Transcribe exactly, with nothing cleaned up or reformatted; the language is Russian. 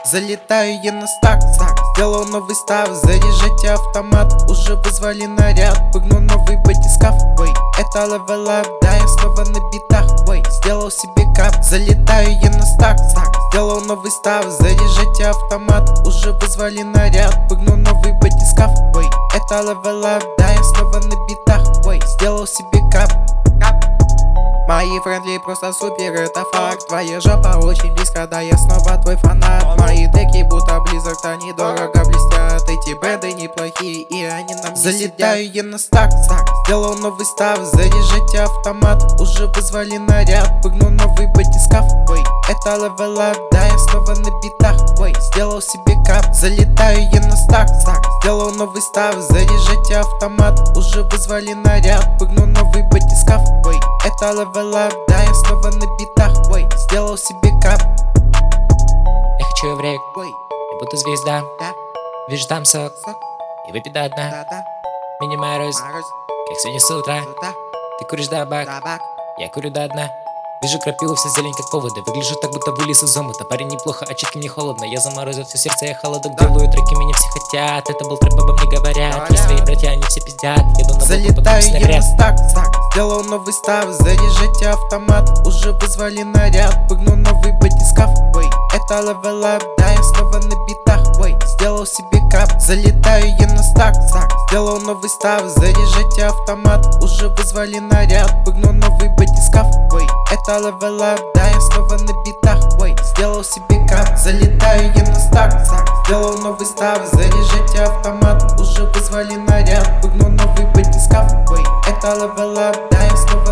Залетаю я на старт, сделал новый став, заряжайте автомат, уже вызвали наряд, прыгну новый батискаф, ой, это левел ап, да я снова на битах, ой, сделал себе кап, залетаю я на старт, сделал новый став, заряжайте автомат, уже вызвали наряд, прыгну новый батискаф, ой, это левел ап, да я снова на битах, ой, сделал себе кап. Мои френдли просто супер, это факт. Твоя жопа очень близко, да я снова твой фанат. Мои деки будто Blizzard, они дорого блестят. Эти бренды неплохие, и они нам не залетаю я на старт, сделал новый став, заряжайте автомат, уже вызвали наряд, прыгну новый батискаф, ой, это левел ап, да я снова на битах, ой, сделал себе кап, залетаю я на старт, сделал новый став, заряжайте автомат, уже вызвали наряд, прыгну новый батискаф, ой, это левел ап, да я снова на битах, ой, сделал себе кап. Я хочу в рейк, Ой, я будто звезда, да, вижу там сок, сок, и выпей до дна. да, да, Мини мороз, мороз, как сегодня с утра. сюда, Ты куришь табак, табак, я курю до дна. Вижу крапиву, вся зелень как оводы. Выгляжу так, будто вылез из омута. Парень неплохо, а чутки мне холодно. Я заморозил все сердце, я холодок да. делаю. Треки меня все хотят, это был трэп, обо мне говорят. Есть свои братья, они все пиздят. Еду на залетаю я на старт, сделал новый став, заряжайте автомат, уже вызвали наряд, прыгну новый батискаф, ой, это левел ап, да я снова на битах, ой, сделал себе кап, залетаю я на старт, сделал новый став, заряжайте автомат, уже вызвали наряд, прыгну новый батискаф, ой, это левел ап, да я снова на битах, ой, сделал себе кап, залетаю я на старт, сделал новый став, заряжайте автомат, уже вызвали наряд, прыгну новый батискаф, ой, это левел ап, да я снова